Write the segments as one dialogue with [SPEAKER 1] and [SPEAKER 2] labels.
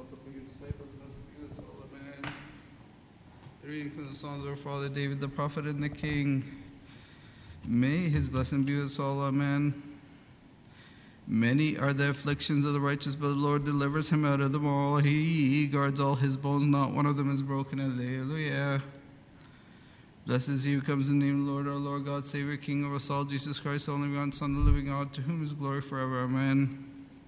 [SPEAKER 1] also for your disciples, blessed be the soul. Amen. The reading from the Psalms of our Father David, the prophet and the king. May his blessing be with us all. Amen. Many are the afflictions of the righteous, but the Lord delivers him out of them all. He guards all his bones, not one of them is broken. Alleluia. Blessed is he who comes in the name of the Lord, our Lord God, Savior, King of us all, Jesus Christ, only begotten Son of the living God, to whom is glory forever. Amen.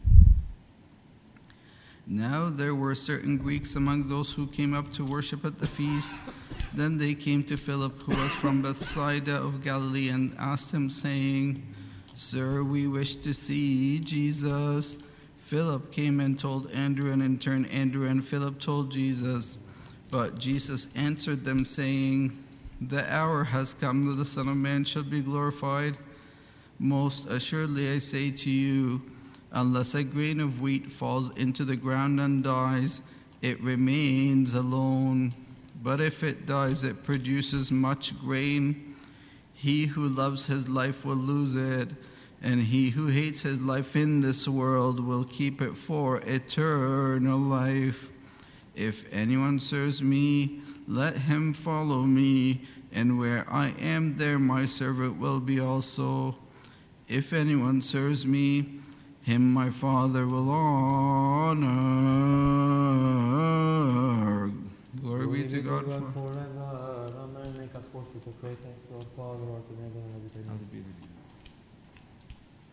[SPEAKER 1] Now there were certain Greeks among those who came up to worship at the feast. Then they came to Philip, who was from Bethsaida of Galilee, and asked him, saying, Sir, we wish to see Jesus. Philip came and told Andrew, and in turn Andrew and Philip told Jesus. But Jesus answered them, saying, The hour has come that the Son of Man shall be glorified. Most assuredly I say to you, unless a grain of wheat falls into the ground and dies, it remains alone. But if it dies, it produces much grain. He who loves his life will lose it, and he who hates his life in this world will keep it for eternal life. If anyone serves me, let him follow me, and where I am, there my servant will be also. If anyone serves me, him my Father will honor. Glory be to God forever.
[SPEAKER 2] Amen. Make us worship the great thanks to our Father, our Creator, and everything.